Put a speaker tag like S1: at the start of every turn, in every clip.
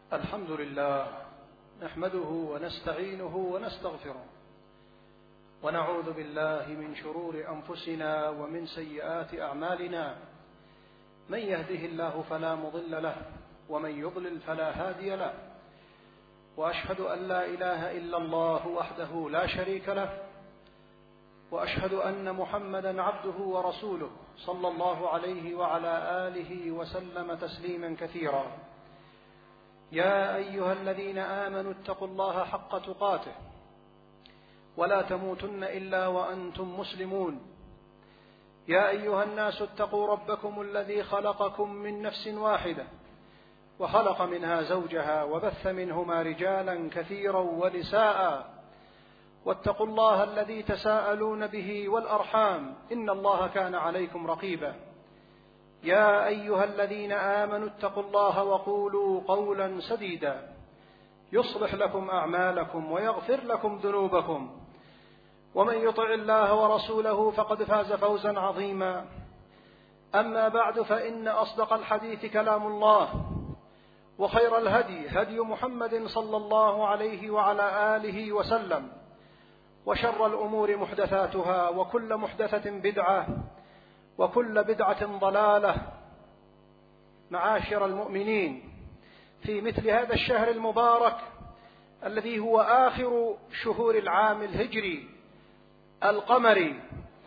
S1: الحمد لله نحمده ونستعينه ونستغفره ونعوذ بالله من شرور أنفسنا ومن سيئات أعمالنا. من يهده الله فلا مضل له ومن يضلل فلا هادي له، وأشهد أن لا إله إلا الله وحده لا شريك له، وأشهد أن محمدا عبده ورسوله صلى الله عليه وعلى آله وسلم تسليما كثيرا. يا أيها الذين آمنوا اتقوا الله حق تقاته ولا تموتن إلا وأنتم مسلمون. يا أيها الناس اتقوا ربكم الذي خلقكم من نفس واحدة وخلق منها زوجها وبث منهما رجالا كثيرا ونساء، واتقوا الله الذي تساءلون به والأرحام إن الله كان عليكم رقيبا. يا أيها الذين آمنوا اتقوا الله وقولوا قولا سديدا يصلح لكم أعمالكم ويغفر لكم ذنوبكم، ومن يطع الله ورسوله فقد فاز فوزا عظيما. أما بعد، فإن أصدق الحديث كلام الله، وخير الهدي هدي محمد صلى الله عليه وعلى آله وسلم، وشر الأمور محدثاتها، وكل محدثة بدعة، وكل بدعة ضلالة. معاشر المؤمنين، في مثل هذا الشهر المبارك الذي هو آخر شهور العام الهجري القمري،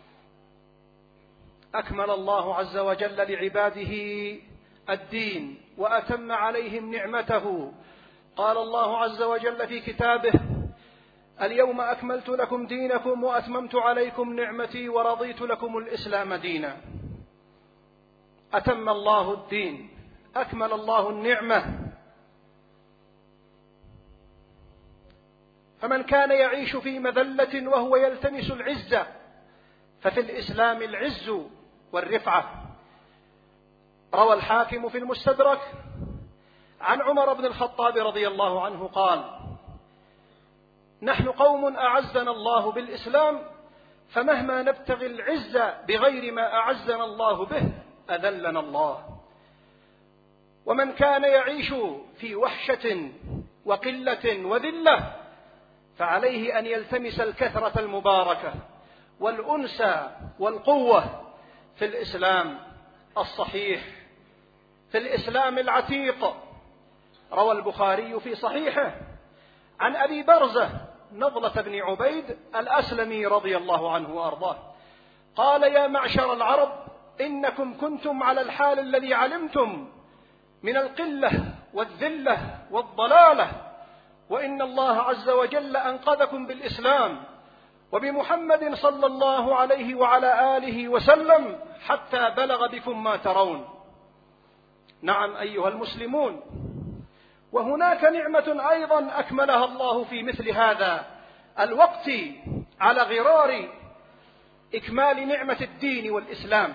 S1: أكمل الله عز وجل لعباده الدين وأتم عليهم نعمته. قال الله عز وجل في كتابه: اليوم أكملت لكم دينكم وأتممت عليكم نعمتي ورضيت لكم الإسلام دينا. أتم الله الدين، أكمل الله النعمة. فمن كان يعيش في مذلة وهو يلتمس العزة، ففي الإسلام العز والرفعة. روى الحاكم في المستدرك عن عمر بن الخطاب رضي الله عنه قال: نحن قوم أعزنا الله بالإسلام، فمهما نبتغي العزة بغير ما أعزنا الله به أذلنا الله. ومن كان يعيش في وحشة وقلة وذلة، فعليه أن يلتمس الكثرة المباركة والأنس والقوة في الإسلام الصحيح، في الإسلام العتيق. روى البخاري في صحيحه عن أبي برزة نضلة بن عبيد الأسلمي رضي الله عنه وأرضاه قال: يا معشر العرب، إنكم كنتم على الحال الذي علمتم من القلة والذلة والضلالة، وإن الله عز وجل أنقذكم بالإسلام وبمحمد صلى الله عليه وعلى آله وسلم حتى بلغ بكم ما ترون. نعم أيها المسلمون، وهناك نعمة أيضا أكملها الله في مثل هذا الوقت على غرار إكمال نعمة الدين والإسلام،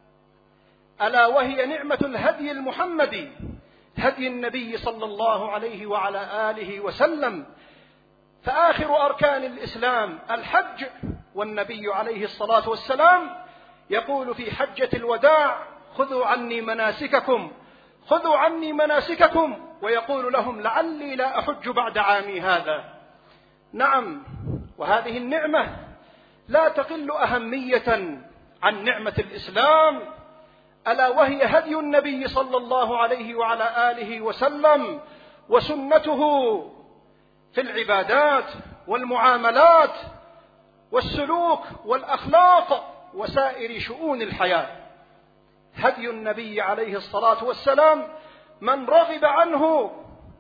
S1: ألا وهي نعمة الهدي المحمدي، هدي النبي صلى الله عليه وعلى آله وسلم. فآخر أركان الإسلام الحج، والنبي عليه الصلاة والسلام يقول في حجة الوداع: خذوا عني مناسككم، خذوا عني مناسككم، ويقول لهم: لعلي لا أحج بعد عامي هذا. نعم، وهذه النعمة لا تقل أهمية عن نعمة الإسلام، ألا وهي هدي النبي صلى الله عليه وعلى آله وسلم وسنته في العبادات والمعاملات والسلوك والأخلاق وسائر شؤون الحياة. هدي النبي عليه الصلاة والسلام من رغب عنه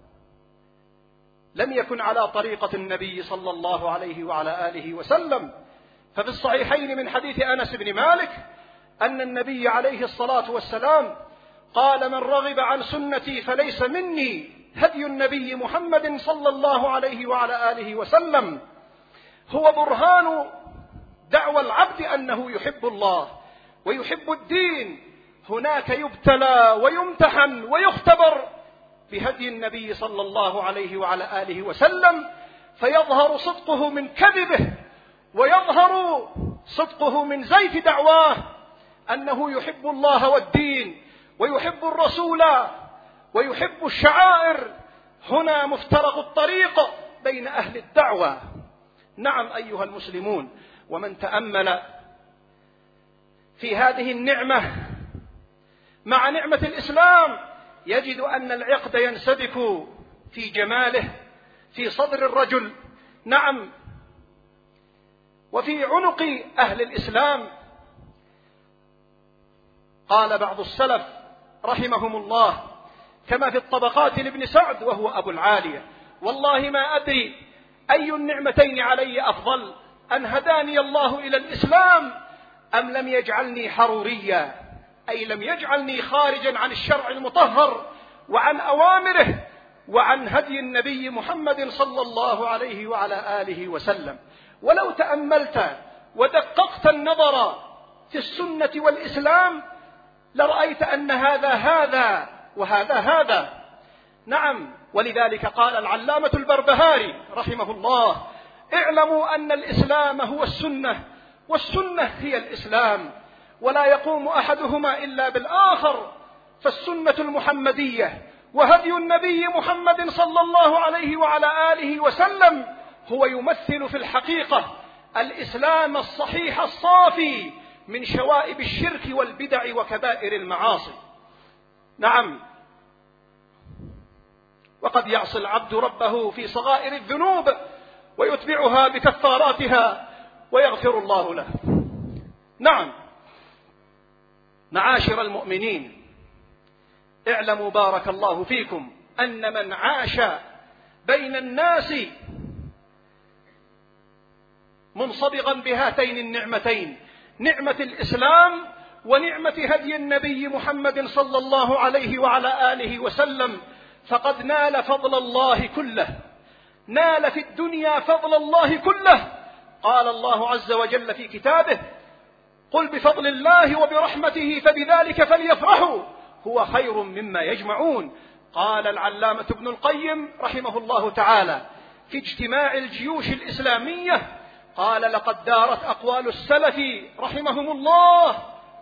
S1: لم يكن على طريقة النبي صلى الله عليه وعلى آله وسلم. ففي الصحيحين من حديث أنس بن مالك أن النبي عليه الصلاة والسلام قال: من رغب عن سنتي فليس مني. هدي النبي محمد صلى الله عليه وعلى آله وسلم هو برهان دعوى العبد أنه يحب الله ويحب الدين. هناك يبتلى ويمتحن ويختبر بهدي النبي صلى الله عليه وعلى آله وسلم، فيظهر صدقه من كذبه، ويظهر صدقه من زيف دعواه أنه يحب الله والدين ويحب الرسول ويحب الشعائر هنا مفترق الطريق بين أهل الدعوة. نعم أيها المسلمون، ومن تأمل في هذه النعمة مع نعمة الإسلام يجد أن العقد ينسدك في جماله في صدر الرجل، نعم، وفي عنق أهل الإسلام. قال بعض السلف رحمهم الله كما في الطبقات لابن سعد وهو أبو العالية: والله ما أدري أي النعمتين علي أفضل، أن هداني الله إلى الإسلام أم لم يجعلني حروريا، أي لم يجعلني خارجا عن الشرع المطهر وعن أوامره وعن هدي النبي محمد صلى الله عليه وعلى آله وسلم. ولو تأملت ودققت النظر في السنة والإسلام لرأيت أن هذا وهذا. نعم، ولذلك قال العلامة البربهاري رحمه الله: اعلموا أن الإسلام هو السنة، والسنة هي الإسلام، ولا يقوم أحدهما إلا بالآخر، فالسنة المحمدية وهدي النبي محمد صلى الله عليه وعلى آله وسلم هو يمثل في الحقيقة الإسلام الصحيح الصافي من شوائب الشرك والبدع وكبائر المعاصي. نعم، وقد يعصي العبد ربه في صغائر الذنوب ويتبعها بكفاراتها ويغفر الله له. نعم، معاشر المؤمنين، اعلموا بارك الله فيكم أن من عاش بين الناس منصبغا بهاتين النعمتين، نعمة الإسلام ونعمة هدي النبي محمد صلى الله عليه وعلى آله وسلم، فقد نال فضل الله كله، نال في الدنيا فضل الله كله. قال الله عز وجل في كتابه: قل بفضل الله وبرحمته فبذلك فليفرحوا هو خير مما يجمعون. قال العلامة ابن القيم رحمه الله تعالى في اجتماع الجيوش الإسلامية، قال: لقد دارت أقوال السلف رحمهم الله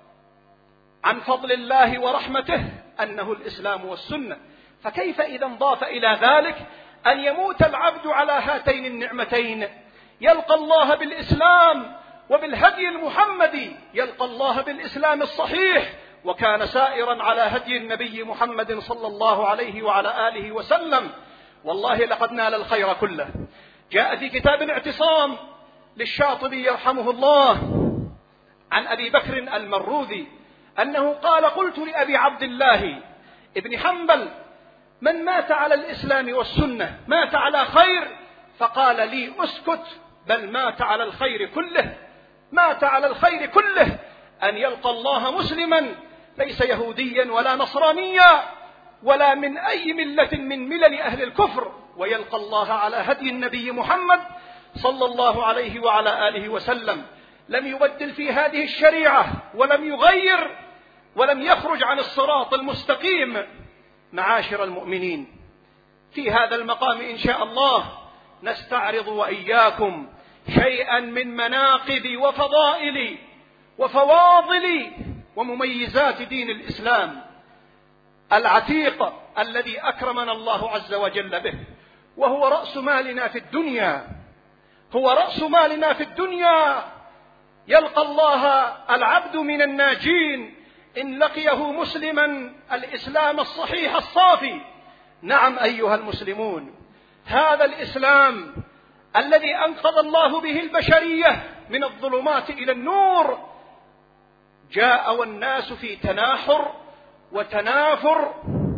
S1: عن فضل الله ورحمته أنه الإسلام والسنة، فكيف إذا انضاف إلى ذلك أن يموت العبد على هاتين النعمتين، يلقى الله بالإسلام وبالهدي المحمدي، يلقى الله بالإسلام الصحيح وكان سائرا على هدي النبي محمد صلى الله عليه وعلى آله وسلم، والله لقد نال الخير كله. جاء في كتاب الاعتصام للشاطبي يرحمه الله عن أبي بكر المروذي أنه قال: قلت لأبي عبد الله ابن حنبل: من مات على الإسلام والسنة مات على خير؟ فقال لي: اسكت، بل مات على الخير كله، مات على الخير كله، أن يلقى الله مسلما ليس يهوديا ولا نصرانيا ولا من أي ملة من ملل أهل الكفر، ويلقى الله على هدي النبي محمد صلى الله عليه وعلى آله وسلم، لم يبدل في هذه الشريعة ولم يغير ولم يخرج عن الصراط المستقيم. معاشر المؤمنين، في هذا المقام إن شاء الله نستعرض وإياكم شيئا من مناقب وفضائل وفواضل ومميزات دين الإسلام العتيق الذي أكرمنا الله عز وجل به، وهو رأس مالنا في الدنيا، هو رأس مالنا في الدنيا. يلقى الله العبد من الناجين إن لقيه مسلما الإسلام الصحيح الصافي. نعم أيها المسلمون، هذا الإسلام الذي أنقذ الله به البشرية من الظلمات إلى النور جاء والناس في تناحر وتنافر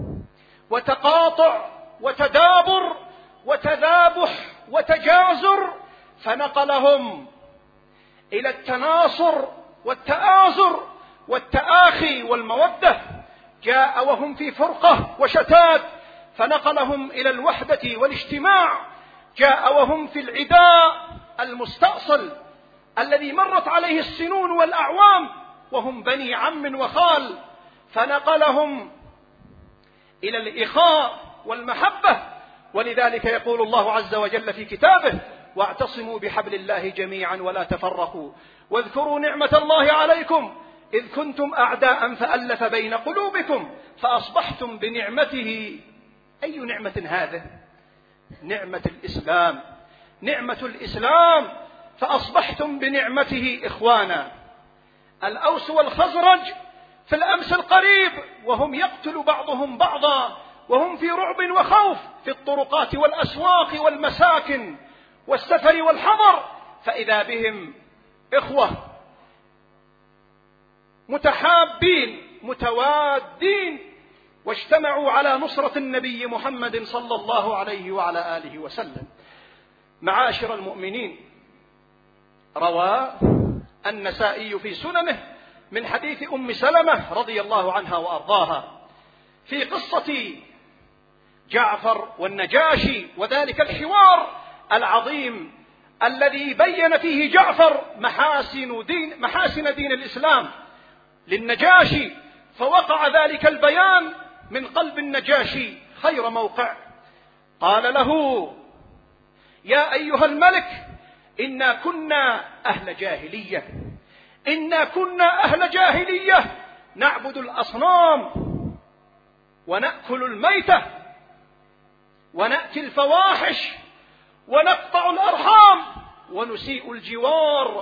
S1: وتقاطع وتدابر وتذابح وتجازر، فنقلهم إلى التناصر والتآزر والتآخي والمودة. جاء وهم في فرقة وشتات فنقلهم إلى الوحدة والاجتماع. جاء وهم في العداء المستأصل الذي مرت عليه السنون والأعوام وهم بني عم وخال، فنقلهم إلى الإخاء والمحبة. ولذلك يقول الله عز وجل في كتابه: واعتصموا بحبل الله جميعا ولا تفرقوا واذكروا نعمة الله عليكم إذ كنتم أعداء فألف بين قلوبكم فأصبحتم بنعمته أي نعمة هذه؟ نعمة الإسلام، نعمة الإسلام، فأصبحتم بنعمته إخوانا. الأوس والخزرج في الأمس القريب وهم يقتل بعضهم بعضا وهم في رعب وخوف في الطرقات والأسواق والمساكن والسفر والحضر، فإذا بهم إخوة متحابين متوادين واجتمعوا على نصرة النبي محمد صلى الله عليه وعلى آله وسلم. معاشر المؤمنين، روى النسائي في سننه من حديث أم سلمة رضي الله عنها وأرضاها في قصة جعفر والنجاشي، وذلك الحوار العظيم الذي بين فيه جعفر محاسن دين الإسلام للنجاشي، فوقع ذلك البيان من قلب النجاشي خير موقع. قال له: يا أيها الملك، إنا كنا أهل جاهلية، إنا كنا أهل جاهلية نعبد الأصنام ونأكل الميتة ونأتي الفواحش ونقطع الأرحام ونسيء الجوار،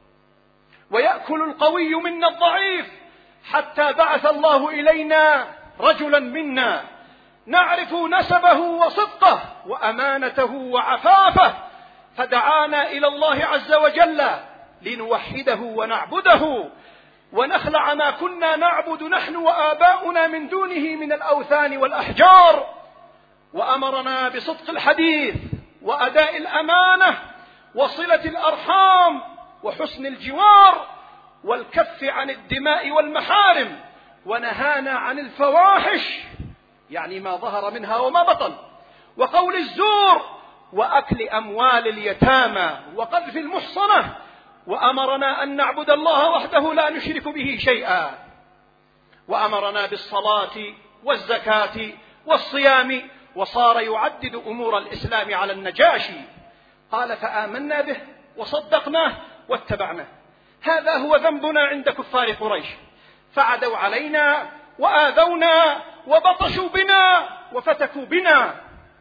S1: ويأكل القوي منا الضعيف، حتى بعث الله إلينا رجلا منا نعرف نسبه وصدقه وأمانته وعفافه، فدعانا إلى الله عز وجل لنوحده ونعبده ونخلع ما كنا نعبد نحن وآباؤنا من دونه من الأوثان والأحجار، وأمرنا بصدق الحديث وأداء الأمانة وصلة الأرحام وحسن الجوار والكف عن الدماء والمحارم، ونهانا عن الفواحش، يعني ما ظهر منها وما بطن، وقول الزور وأكل أموال اليتامى وقذف المحصنة، وأمرنا أن نعبد الله وحده لا نشرك به شيئا، وأمرنا بالصلاة والزكاة والصيام، وصار يعدد أمور الإسلام على النجاشي. قال: فآمنا به وصدقناه واتبعناه. هذا هو ذنبنا عند كفار قريش، فعدوا علينا وآذونا وبطشوا بنا وفتكوا بنا.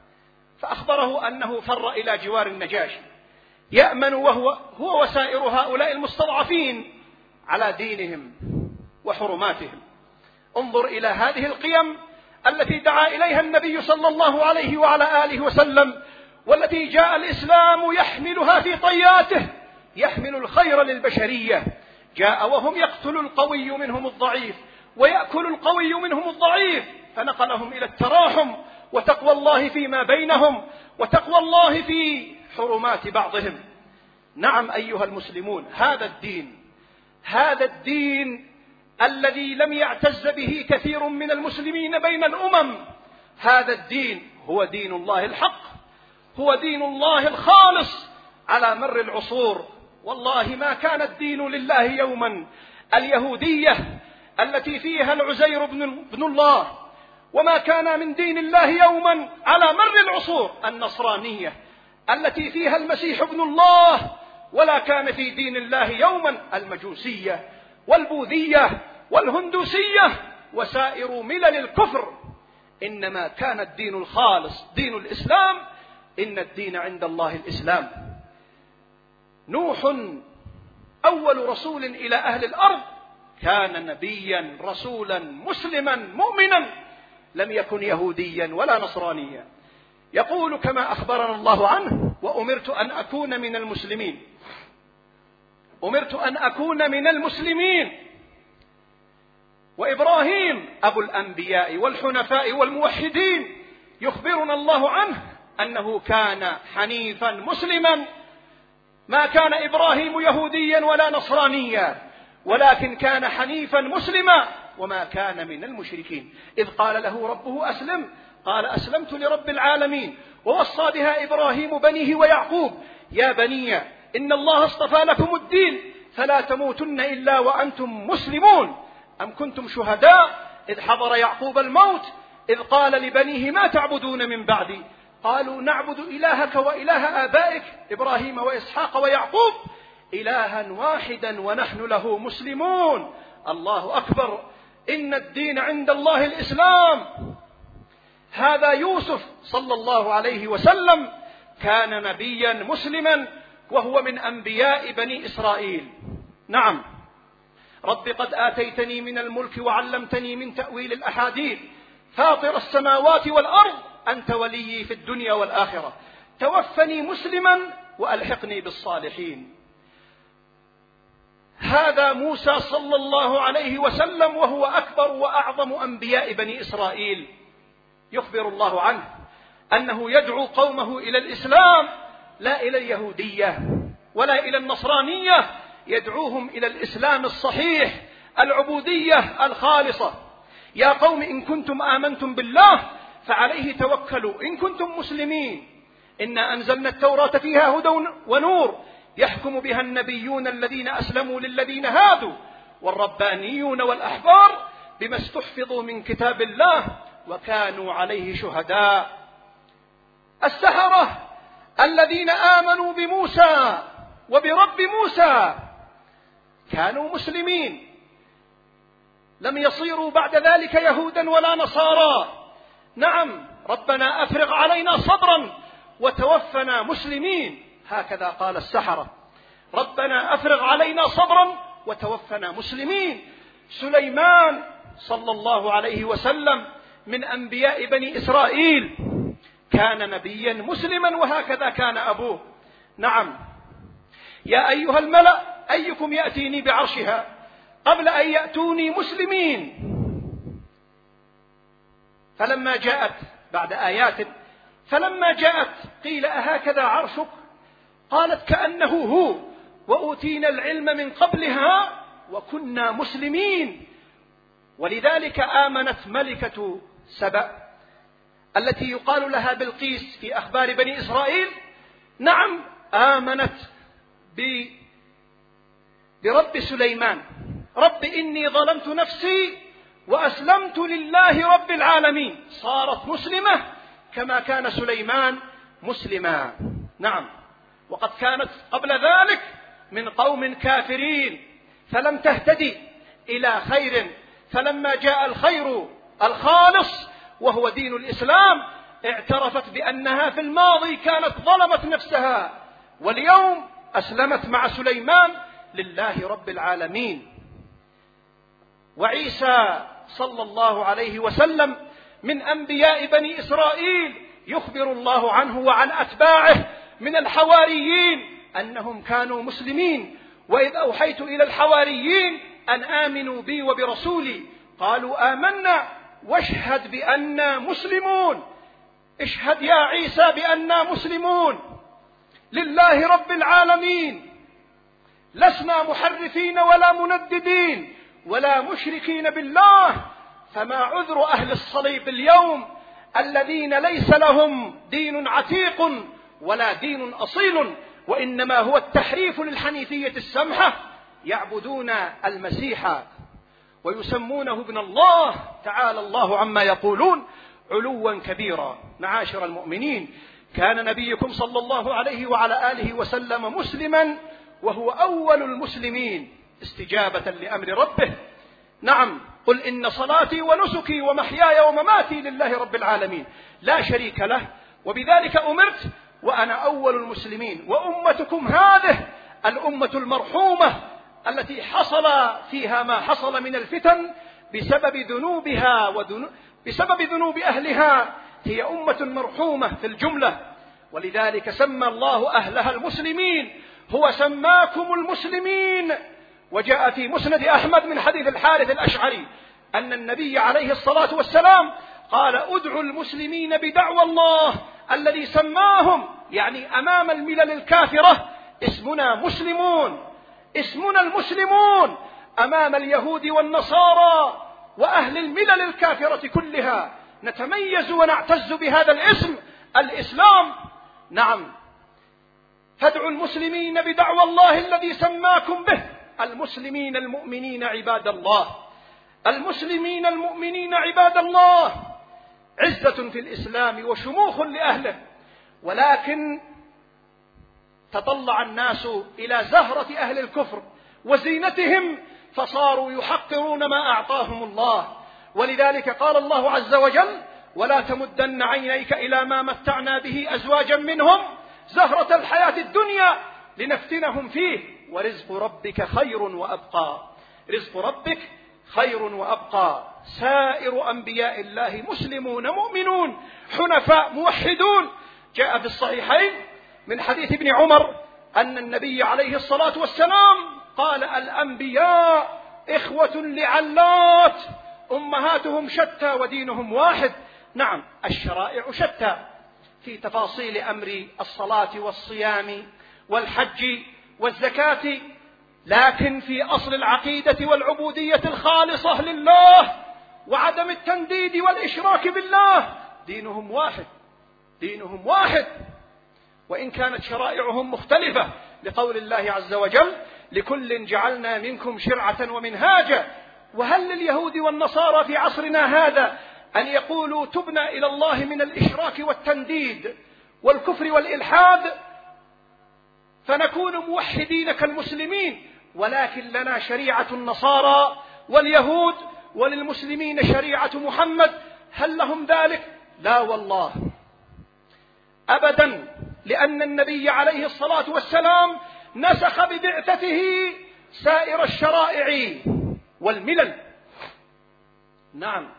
S1: فأخبره أنه فر إلى جوار النجاشي يأمن هو وسائر هؤلاء المستضعفين على دينهم وحرماتهم. انظر إلى هذه القيم التي دعا إليها النبي صلى الله عليه وعلى آله وسلم، والتي جاء الإسلام يحملها في طياته، يحمل الخير للبشرية. جاء وهم يقتل القوي منهم الضعيف ويأكل القوي منهم الضعيف، فنقلهم إلى التراحم وتقوى الله فيما بينهم وتقوى الله في حرمات بعضهم. نعم أيها المسلمون، هذا الدين الذي لم يعتز به كثير من المسلمين بين الأمم، هذا الدين هو دين الله الحق، هو دين الله الخالص على مر العصور. والله ما كان الدين لله يوما اليهودية التي فيها العزير بن الله، وما كان من دين الله يوما على مر العصور النصرانية التي فيها المسيح ابن الله، ولا كان في دين الله يوما المجوسية والبوذية والهندوسية وسائر ملل الكفر. إنما كان الدين الخالص دين الإسلام. إن الدين عند الله الإسلام. نوح أول رسول إلى أهل الأرض كان نبيا رسولا مسلما مؤمنا، لم يكن يهوديا ولا نصرانيا. يقول كما أخبرنا الله عنه: وأمرت أن أكون من المسلمين، أمرت أن أكون من المسلمين. وإبراهيم أبو الأنبياء والحنفاء والموحدين يخبرنا الله عنه أنه كان حنيفا مسلما، ما كان إبراهيم يهوديا ولا نصرانيا، ولكن كان حنيفا مسلما وما كان من المشركين. إذ قال له ربه أسلم، قال أسلمت لرب العالمين. ووصى بها إبراهيم بنيه ويعقوب: يا بني إن الله اصطفى لكم الدين فلا تموتن إلا وأنتم مسلمون. أم كنتم شهداء إذ حضر يعقوب الموت إذ قال لبنيه: ما تعبدون من بعدي؟ قالوا: نعبد إلهك وإله آبائك إبراهيم وإسحاق ويعقوب إلها واحدا ونحن له مسلمون. الله أكبر. إن الدين عند الله الإسلام. هذا يوسف صلى الله عليه وسلم كان نبيا مسلما وهو من أنبياء بني إسرائيل. نعم. رب قد آتيتني من الملك وعلمتني من تأويل الأحاديث فاطر السماوات والأرض أنت وليي في الدنيا والآخرة توفني مسلما وألحقني بالصالحين. هذا موسى صلى الله عليه وسلم وهو أكبر وأعظم أنبياء بني إسرائيل. يخبر الله عنه أنه يدعو قومه إلى الإسلام لا إلى اليهودية ولا إلى النصرانية، يدعوهم إلى الإسلام الصحيح العبودية الخالصة. يا قوم إن كنتم آمنتم بالله فعليه توكلوا إن كنتم مسلمين. إنا أنزلنا التوراة فيها هدى ونور يحكم بها النبيون الذين أسلموا للذين هادوا والربانيون والأحبار بما استحفظوا من كتاب الله وكانوا عليه شهداء. السحرة الذين آمنوا بموسى وبرب موسى كانوا مسلمين، لم يصيروا بعد ذلك يهودا ولا نصارى. نعم. ربنا أفرغ علينا صبرا وتوفنا مسلمين، هكذا قال السحرة. ربنا أفرغ علينا صبرا وتوفنا مسلمين. سليمان صلى الله عليه وسلم من أنبياء بني إسرائيل كان نبيا مسلما وهكذا كان أبوه. نعم. يا أيها الملأ أيكم يأتيني بعرشها قبل أن يأتوني مسلمين. فلما جاءت بعد آيات فلما جاءت قيل أهكذا عرشك قالت كأنه هو وأوتينا العلم من قبلها وكنا مسلمين. ولذلك آمنت ملكة سبأ التي يقال لها بلقيس في أخبار بني إسرائيل. نعم. آمنت برب سليمان. رب إني ظلمت نفسي وأسلمت لله رب العالمين. صارت مسلمة كما كان سليمان مسلما. نعم. وقد كانت قبل ذلك من قوم كافرين فلم تهتدي إلى خير، فلما جاء الخير الخالص وهو دين الإسلام اعترفت بأنها في الماضي كانت ظلمت نفسها، واليوم أسلمت مع سليمان لله رب العالمين. وعيسى صلى الله عليه وسلم من أنبياء بني إسرائيل يخبر الله عنه وعن أتباعه من الحواريين أنهم كانوا مسلمين. وإذ أوحيت إلى الحواريين أن آمنوا بي وبرسولي قالوا آمنا واشهد بأننا مسلمون. اشهد يا عيسى بأننا مسلمون لله رب العالمين، لسنا محرفين ولا منددين ولا مشركين بالله. فما عذر أهل الصليب اليوم الذين ليس لهم دين عتيق ولا دين أصيل وإنما هو التحريف للحنيفية السمحة، يعبدون المسيح ويسمونه ابن الله تعالى الله عما يقولون علوا كبيرا. معاشر المؤمنين، كان نبيكم صلى الله عليه وعلى آله وسلم مسلما وهو أول المسلمين استجابة لأمر ربه. نعم. قل إن صلاتي ونسكي ومحياي ومماتي لله رب العالمين لا شريك له وبذلك أمرت وأنا أول المسلمين. وأمتكم هذه الأمة المرحومة التي حصل فيها ما حصل من الفتن بسبب ذنوبها بسبب ذنوب أهلها هي أمة مرحومة في الجملة، ولذلك سمى الله أهلها المسلمين. هو سماكم المسلمين. وجاء في مسند أحمد من حديث الحارث الأشعري أن النبي عليه الصلاة والسلام قال ادعوا المسلمين بدعوى الله الذي سماهم، يعني أمام الملل الكافرة اسمنا مسلمون، اسمنا المسلمون أمام اليهود والنصارى وأهل الملل الكافرة كلها نتميز ونعتز بهذا الاسم الإسلام. نعم. فادعوا المسلمين بدعوى الله الذي سماكم به، المسلمين المؤمنين عباد الله، المسلمين المؤمنين عباد الله. عزة في الإسلام وشموخ لأهله، ولكن تطلع الناس إلى زهرة أهل الكفر وزينتهم فصاروا يحقرون ما أعطاهم الله. ولذلك قال الله عز وجل ولا تمدن عينيك إلى ما متعنا به أزواجا منهم زهرة الحياة الدنيا لنفتنهم فيه ورزق ربك خير وأبقى. رزق ربك خير وأبقى. سائر أنبياء الله مسلمون مؤمنون حنفاء موحدون. جاء في الصحيحين من حديث ابن عمر أن النبي عليه الصلاة والسلام قال: الأنبياء إخوة لعلات أمهاتهم شتى ودينهم واحد. نعم، الشرائع شتى في تفاصيل أمر الصلاة والصيام والحج والزكاة، لكن في أصل العقيدة والعبودية الخالصة لله وعدم التنديد والإشراك بالله دينهم واحد. دينهم واحد، وإن كانت شرائعهم مختلفة، لقول الله عز وجل: لكل جعلنا منكم شرعة ومنهاجا. وهل لليهود والنصارى في عصرنا هذا أن يقولوا تبنا إلى الله من الإشراك والتنديد والكفر والإلحاد فنكون موحدين كالمسلمين، ولكن لنا شريعة النصارى واليهود وللمسلمين شريعة محمد؟ هل لهم ذلك؟ لا والله أبدا، لأن النبي عليه الصلاة والسلام نسخ ببعثته سائر الشرائع والملل. نعم.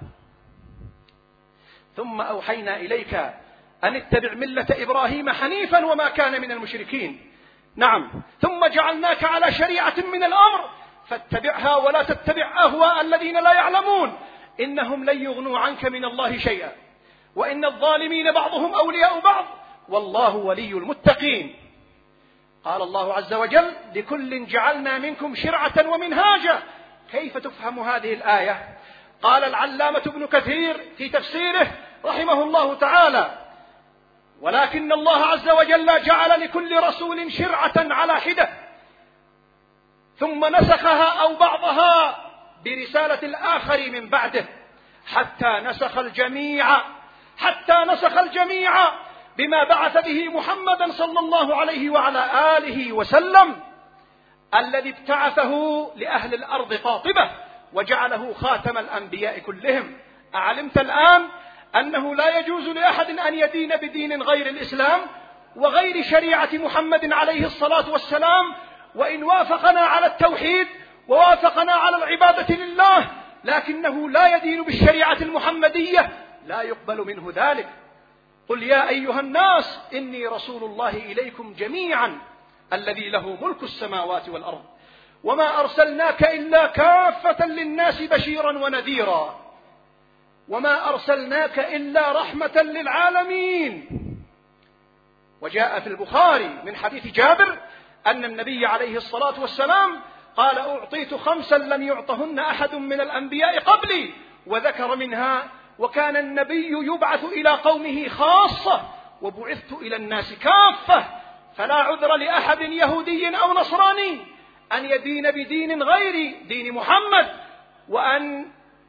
S1: ثم أوحينا إليك أن اتبع ملة إبراهيم حنيفا وما كان من المشركين. نعم. ثم جعلناك على شريعة من الأمر فاتبعها ولا تتبع أهواء الذين لا يعلمون إنهم لن يغنوا عنك من الله شيئا وإن الظالمين بعضهم أولياء بعض والله ولي المتقين. قال الله عز وجل: لكل جعلنا منكم شرعة ومنهاجا. كيف تفهم هذه الآية؟ قال العلامة ابن كثير في تفسيره رحمه الله تعالى: ولكن الله عز وجل جعل لكل رسول شرعة على حدة ثم نسخها أو بعضها برسالة الآخر من بعده حتى نسخ الجميع بما بعث به محمدا صلى الله عليه وعلى آله وسلم الذي ابتعثه لأهل الأرض قاطبة وجعله خاتم الأنبياء كلهم. أعلمت الآن أنه لا يجوز لأحد أن يدين بدين غير الإسلام وغير شريعة محمد عليه الصلاة والسلام، وإن وافقنا على التوحيد ووافقنا على العبادة لله لكنه لا يدين بالشريعة المحمدية لا يقبل منه ذلك. قل يا أيها الناس إني رسول الله إليكم جميعا الذي له ملك السماوات والأرض وما أرسلناك إلا كافة للناس بشيرا ونذيرا وما أرسلناك إلا رحمة للعالمين. وجاء في البخاري من حديث جابر أن النبي عليه الصلاة والسلام قال: أعطيت 5 لم يعطهن أحد من الأنبياء قبلي، وذكر منها: وكان النبي يبعث إلى قومه خاصة وبعثت إلى الناس كافة، فلا عذر لأحد يهودي أو نصراني أن يدين بدين غير دين محمد وأن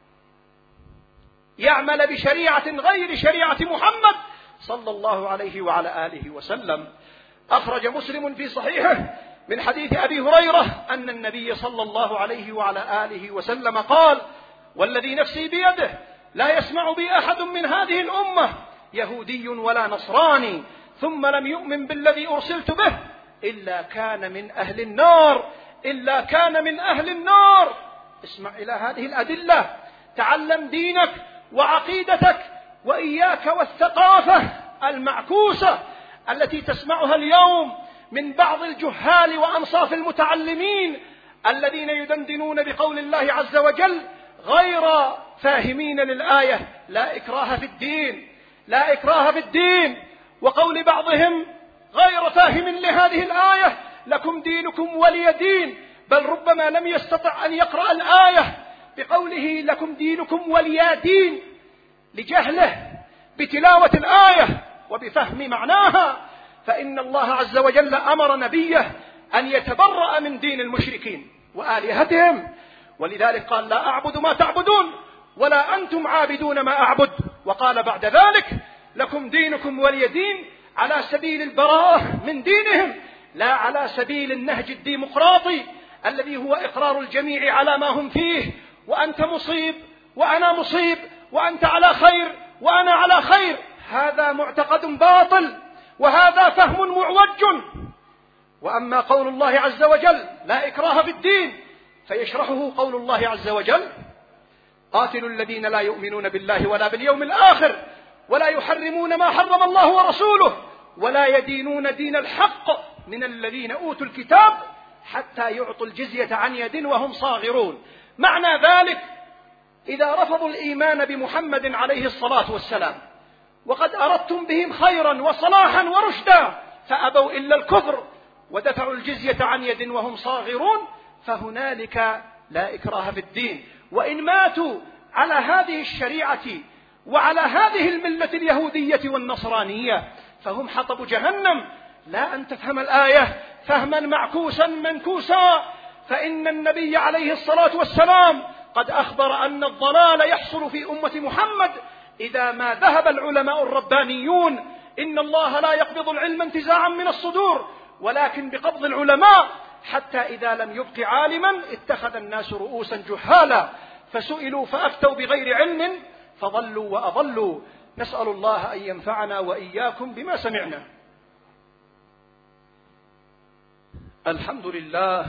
S1: يعمل بشريعة غير شريعة محمد صلى الله عليه وعلى آله وسلم. أخرج مسلم في صحيحه من حديث أبي هريرة أن النبي صلى الله عليه وعلى آله وسلم قال: والذي نفسي بيده لا يسمع بي أحد من هذه الأمة يهودي ولا نصراني ثم لم يؤمن بالذي أرسلت به إلا كان من أهل النار. اسمع إلى هذه الأدلة، تعلم دينك وعقيدتك، وإياك والثقافة المعكوسة التي تسمعها اليوم من بعض الجهال وأنصاف المتعلمين الذين يدندنون بقول الله عز وجل غير فاهمين للآية: لا إكراه في الدين، وقول بعضهم غير فاهم لهذه الآية: لكم دينكم ولي دين، بل ربما لم يستطع أن يقرأ الآية بقوله لكم دينكم ولي دين لجهله بتلاوة الآية وبفهم معناها. فإن الله عز وجل أمر نبيه أن يتبرأ من دين المشركين وآلهتهم، ولذلك قال: لا أعبد ما تعبدون ولا أنتم عابدون ما أعبد. وقال بعد ذلك: لكم دينكم ولي دين، على سبيل البراءة من دينهم، لا على سبيل النهج الديمقراطي الذي هو إقرار الجميع على ما هم فيه، وأنت مصيب وأنا مصيب، وأنت على خير وأنا على خير، هذا معتقد باطل وهذا فهم معوج. وأما قول الله عز وجل لا إكراه في الدين فيشرحه قول الله عز وجل: قاتلوا الذين لا يؤمنون بالله ولا باليوم الآخر ولا يحرمون ما حرم الله ورسوله ولا يدينون دين الحق من الذين أوتوا الكتاب حتى يعطوا الجزية عن يد وهم صاغرون. معنى ذلك إذا رفضوا الإيمان بمحمد عليه الصلاة والسلام وقد أردتم بهم خيرا وصلاحا ورشدا فأبوا إلا الكفر ودفعوا الجزية عن يد وهم صاغرون، فهنالك لا إكراه في الدين. وإن ماتوا على هذه الشريعة وعلى هذه الملة اليهودية والنصرانية فهم حطب جهنم. لا أن تفهم الآية فهما معكوسا منكوسا، فإن النبي عليه الصلاة والسلام قد أخبر أن الضلال يحصل في أمة محمد إذا ما ذهب العلماء الربانيون. إن الله لا يقبض العلم انتزاعا من الصدور ولكن بقبض العلماء، حتى إذا لم يبق عالما اتخذ الناس رؤوسا جهالا فسئلوا فأفتوا بغير علم فضلوا وأضلوا. نسأل الله أن ينفعنا وإياكم بما سمعنا. الحمد لله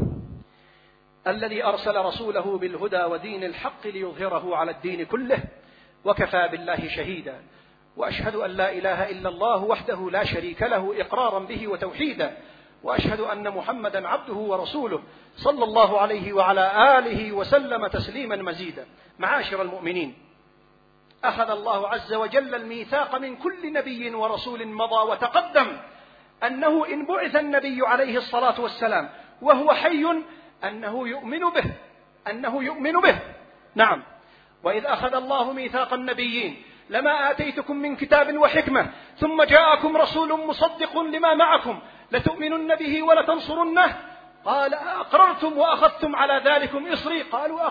S1: الذي أرسل رسوله بالهدى ودين الحق ليظهره على الدين كله وكفى بالله شهيدا. وأشهد أن لا إله إلا الله وحده لا شريك له إقرارا به وتوحيدا، وأشهد أن محمدا عبده ورسوله صلى الله عليه وعلى آله وسلم تسليما مزيدا. معاشر المؤمنين، أخذ الله عز وجل الميثاق من كل نبي ورسول مضى وتقدم أنه إن بعث النبي عليه الصلاة والسلام وهو حي أنه يؤمن به. نعم، وإذ أخذ الله ميثاق النبيين لما آتيتكم من كتاب وحكمة ثم جاءكم رسول مصدق لما معكم لتؤمنن به ولتنصرنه قال أقررتم وأخذتم على ذلكم إصري قالوا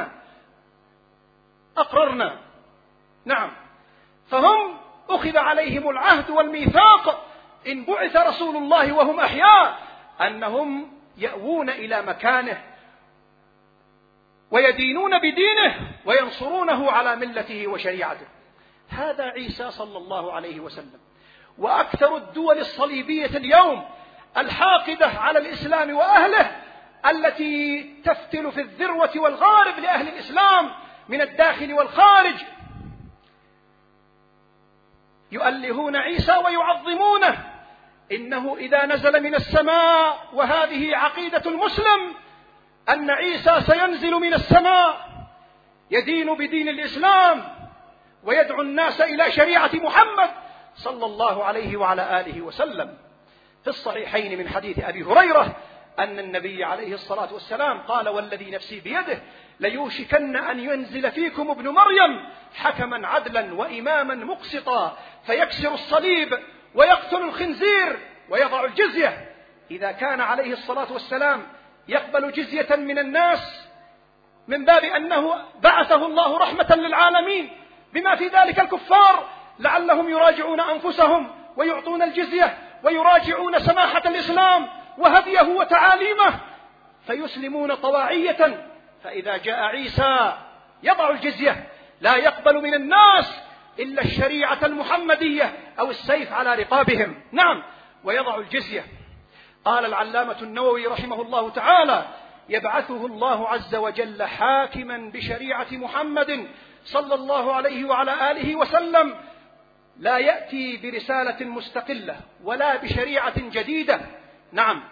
S1: أقررنا. نعم، فهم أخذ عليهم العهد والميثاق إن بعث رسول الله وهم أحياء أنهم يأوون إلى مكانه ويدينون بدينه وينصرونه على ملته وشريعته. هذا عيسى صلى الله عليه وسلم. وأكثر الدول الصليبية اليوم الحاقدة على الإسلام وأهله التي تفتل في الذروة والغارب لأهل الإسلام من الداخل والخارج يؤلهون عيسى ويعظمونه. إنه إذا نزل من السماء، وهذه عقيدة المسلم، أن عيسى سينزل من السماء يدين بدين الإسلام ويدعو الناس إلى شريعة محمد صلى الله عليه وعلى آله وسلم. في الصحيحين من حديث أبي هريرة أن النبي عليه الصلاة والسلام قال: والذي نفسي بيده ليوشكن أن ينزل فيكم ابن مريم حكما عدلا وإماما مقسطا فيكسر الصليب ويقتل الخنزير ويضع الجزية. إذا كان عليه الصلاة والسلام يقبل جزية من الناس من باب أنه بعثه الله رحمة للعالمين، بما في ذلك الكفار لعلهم يراجعون أنفسهم ويعطون الجزية ويراجعون سماحة الإسلام وهديه وتعاليمه فيسلمون طواعية. فإذا جاء عيسى يضع الجزية، لا يقبل من الناس إلا الشريعة المحمدية أو السيف على رقابهم. نعم، ويضع الجزية. قال العلامة النووي رحمه الله تعالى: يبعثه الله عز وجل حاكما بشريعة محمد صلى الله عليه وعلى آله وسلم، لا يأتي برسالة مستقلة ولا بشريعة جديدة. نعم،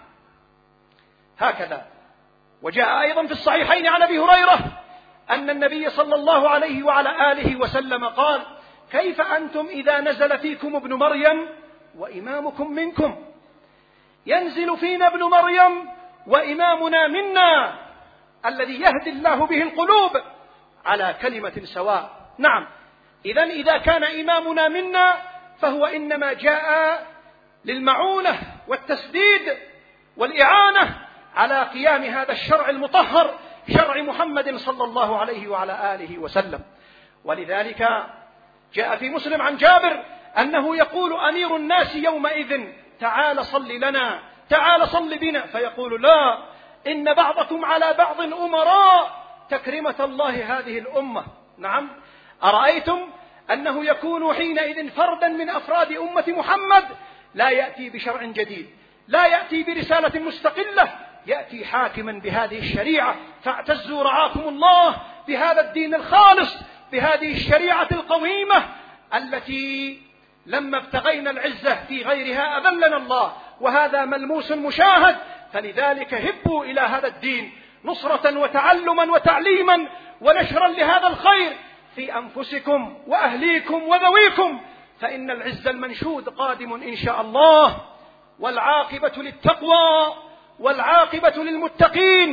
S1: هكذا. وجاء أيضا في الصحيحين عن أبي هريرة أن النبي صلى الله عليه وعلى آله وسلم قال: كيف أنتم إذا نزل فيكم ابن مريم وإمامكم منكم؟ ينزل فينا ابن مريم وإمامنا منا، الذي يهدي الله به القلوب على كلمة سواء. نعم، إذا كان إمامنا منا فهو إنما جاء للمعونة والتسديد والإعانة على قيام هذا الشرع المطهر، شرع محمد صلى الله عليه وعلى آله وسلم. ولذلك جاء في مسلم عن جابر أنه يقول أمير الناس يومئذ: تعال صل لنا، تعال صل بنا، فيقول: لا، إن بعضكم على بعض أمراء تكرمة الله هذه الأمة. نعم، أرأيتم أنه يكون حينئذ فردا من أفراد أمة محمد، لا يأتي بشرع جديد، لا يأتي برسالة مستقلة، يأتي حاكما بهذه الشريعة. فاعتزوا رعاكم الله بهذا الدين الخالص، بهذه الشريعة القويمة التي لما ابتغينا العزة في غيرها أذلنا الله، وهذا ملموس مشاهد. فلذلك هبوا إلى هذا الدين نصرة وتعلما وتعليما ونشرا لهذا الخير في أنفسكم وأهليكم وذويكم، فإن العز المنشود قادم إن شاء الله، والعاقبة للتقوى والعاقبة للمتقين.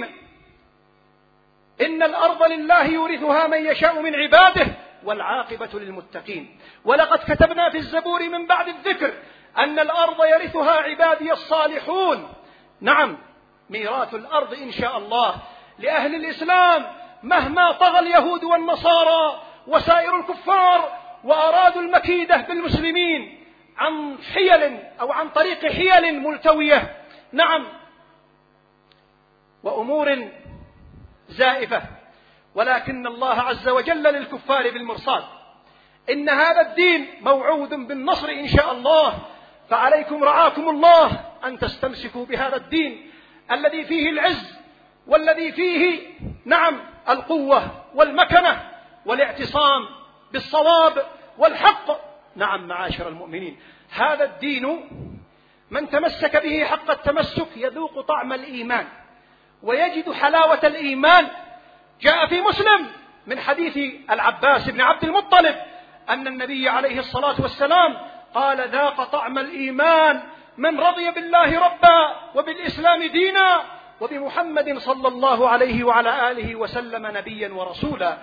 S1: إن الأرض لله يورثها من يشاء من عباده والعاقبة للمتقين. ولقد كتبنا في الزبور من بعد الذكر أن الأرض يرثها عبادي الصالحون. نعم، ميراث الأرض إن شاء الله لأهل الإسلام، مهما طغى اليهود والنصارى وسائر الكفار وأرادوا المكيدة بالمسلمين عن حيل أو عن طريق حيل ملتوية، نعم، وأمور زائفة، ولكن الله عز وجل للكفار بالمرصاد. إن هذا الدين موعود بالنصر إن شاء الله، فعليكم رعاكم الله أن تستمسكوا بهذا الدين الذي فيه العز، والذي فيه نعم القوة والمكنة والاعتصام بالصواب والحق. نعم معاشر المؤمنين، هذا الدين من تمسك به حق التمسك يذوق طعم الإيمان ويجد حلاوة الإيمان. جاء في مسلم من حديث العباس بن عبد المطلب أن النبي عليه الصلاة والسلام قال: ذاق طعم الإيمان من رضي بالله ربا وبالإسلام دينا وبمحمد صلى الله عليه وعلى آله وسلم نبيا ورسولا.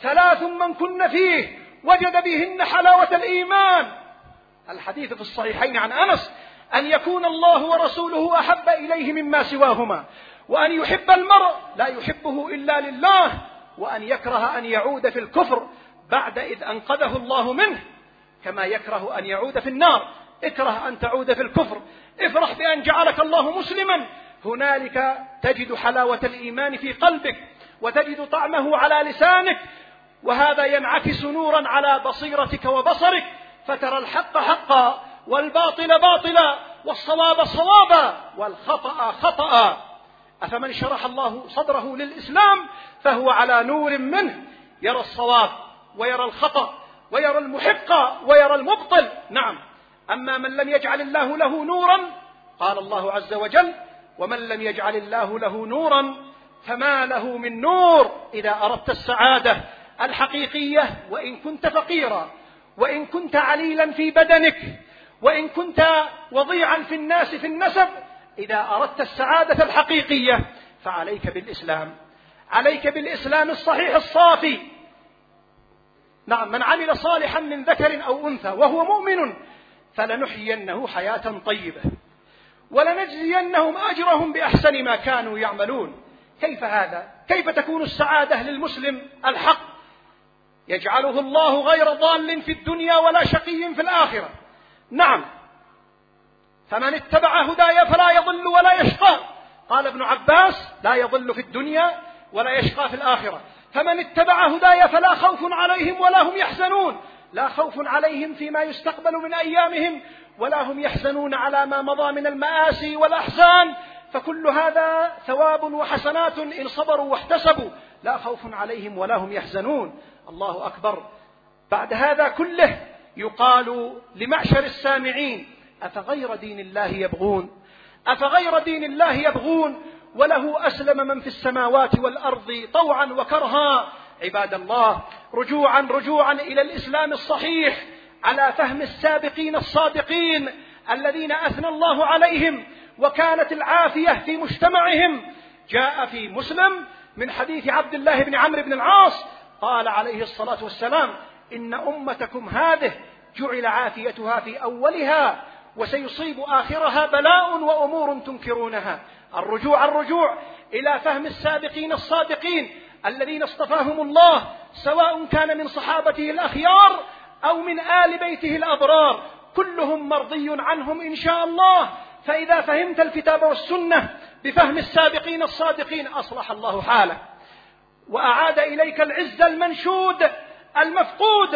S1: 3 من كن فيه وجد بهن حلاوة الإيمان. الحديث في الصحيحين عن أنس: أن يكون الله ورسوله أحب إليه مما سواهما، وأن يحب المرء لا يحبه إلا لله، وأن يكره أن يعود في الكفر بعد إذ أنقذه الله منه، كما يكره أن يعود في النار. اكره أن تعود في الكفر، افرح بأن جعلك الله مسلما. هنالك تجد حلاوة الإيمان في قلبك وتجد طعمه على لسانك، وهذا ينعكس نورا على بصيرتك وبصرك، فترى الحق حقا والباطل باطلا والصواب صوابا والخطأ خطأ. أفمن شرح الله صدره للإسلام فهو على نور منه، يرى الصواب ويرى الخطأ ويرى المحق ويرى المبطل. نعم، أما من لم يجعل الله له نورا، قال الله عز وجل: ومن لم يجعل الله له نورا فما له من نور. إذا أردت السعادة الحقيقية، وإن كنت فقيرا، وإن كنت عليلا في بدنك، وإن كنت وضيعا في الناس في النسب، إذا أردت السعادة الحقيقية فعليك بالإسلام، عليك بالإسلام الصحيح الصافي. نعم، من عمل صالحا من ذكر أو أنثى وهو مؤمن فلنحيينه حياة طيبة ولنجزينهم أجرهم بأحسن ما كانوا يعملون. كيف هذا؟ كيف تكون السعادة للمسلم الحق؟ يجعله الله غير ضال في الدنيا ولا شقي في الآخرة. نعم، فمن اتبع هدايا فلا يضل ولا يشقى. قال ابن عباس: لا يضل في الدنيا ولا يشقى في الآخرة. فمن اتبع هدايا فلا خوف عليهم ولا هم يحزنون، لا خوف عليهم فيما يستقبل من أيامهم، ولا هم يحزنون على ما مضى من المآسي والأحزان، فكل هذا ثواب وحسنات إن صبروا واحتسبوا، لا خوف عليهم ولا هم يحزنون. الله أكبر. بعد هذا كله يقال لمعشر السامعين: أفغير دين الله يبغون؟ أفغير دين الله يبغون وله أسلم من في السماوات والأرض طوعا وكرها. عباد الله، رجوعا إلى الإسلام الصحيح على فهم السابقين الصادقين الذين أثنى الله عليهم وكانت العافية في مجتمعهم. جاء في مسلم من حديث عبد الله بن عمرو بن العاص قال عليه الصلاة والسلام: إن أمتكم هذه جعل عافيتها في أولها وسيصيب آخرها بلاء وأمور تنكرونها. الرجوع إلى فهم السابقين الصادقين الذين اصطفاهم الله، سواء كان من صحابته الأخيار أو من آل بيته الأبرار، كلهم مرضي عنهم إن شاء الله. فإذا فهمت الكتاب والسنة بفهم السابقين الصادقين أصلح الله حالك وأعاد إليك العز المنشود المفقود.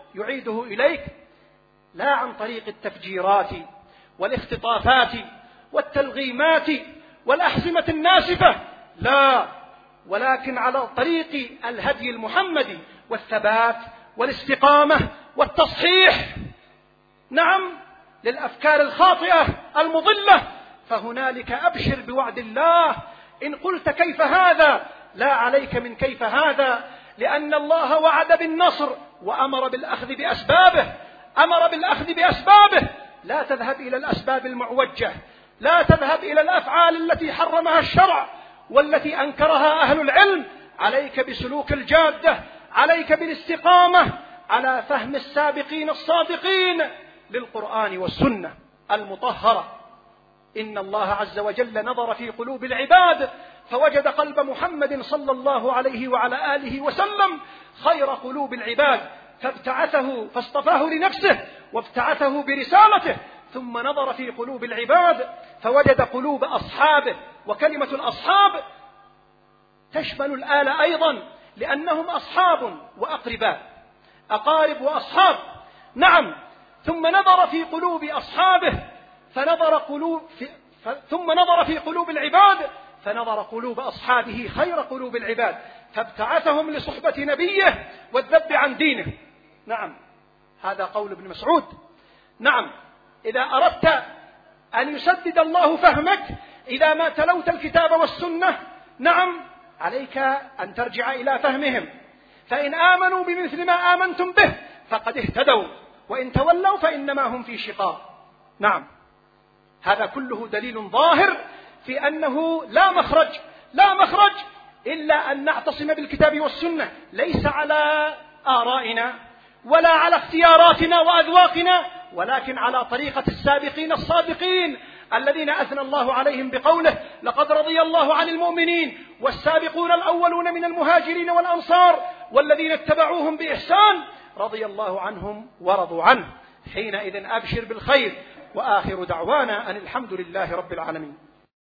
S1: يعيده إليك لا عن طريق التفجيرات والاختطافات والتلغيمات والأحزمة الناسفة، لا، ولكن على طريق الهدي المحمدي والثبات والاستقامة والتصحيح، نعم، للأفكار الخاطئة المضلة. فهنالك أبشر بوعد الله. إن قلت كيف هذا؟ لا عليك من كيف هذا، لأن الله وعد بالنصر وأمر بالأخذ بأسبابه، أمر بالأخذ بأسبابه. لا تذهب إلى الأسباب المعوجة، لا تذهب إلى الأفعال التي حرمها الشرع والتي أنكرها أهل العلم. عليك بسلوك الجادة، عليك بالاستقامة على فهم السابقين الصادقين للقرآن والسنة المطهرة. إن الله عز وجل نظر في قلوب العباد فوجد قلب محمد صلى الله عليه وعلى آله وسلم خير قلوب العباد، فابتعثه فاصطفاه لنفسه وابتعثه برسالته. ثم نظر في قلوب العباد فوجد قلوب أصحابه، وكلمة الأصحاب تشمل الآل أيضا، لأنهم أصحاب وأقرباء، أقارب وأصحاب، نعم. ثم نظر في قلوب أصحابه ثم نظر في قلوب العباد فنظر قلوب أصحابه خير قلوب العباد، فابتعثهم لصحبة نبيه والذب عن دينه. نعم، هذا قول ابن مسعود. نعم، إذا أردت أن يسدد الله فهمك إذا ما تلوت الكتاب والسنة، نعم، عليك أن ترجع إلى فهمهم، فإن آمنوا بمثل ما آمنتم به فقد اهتدوا، وإن تولوا فإنما هم في شقاق. نعم، هذا كله دليل ظاهر في أنه لا مخرج إلا أن نعتصم بالكتاب والسنة، ليس على آرائنا ولا على اختياراتنا وأذواقنا، ولكن على طريقة السابقين الصادقين الذين أثنى الله عليهم بقوله: لقد رضي الله عن المؤمنين والسابقون الأولون من المهاجرين والأنصار والذين اتبعوهم بإحسان رضي الله عنهم ورضوا عنه. حينئذ أبشر بالخير، وآخر دعوانا أن الحمد لله رب العالمين.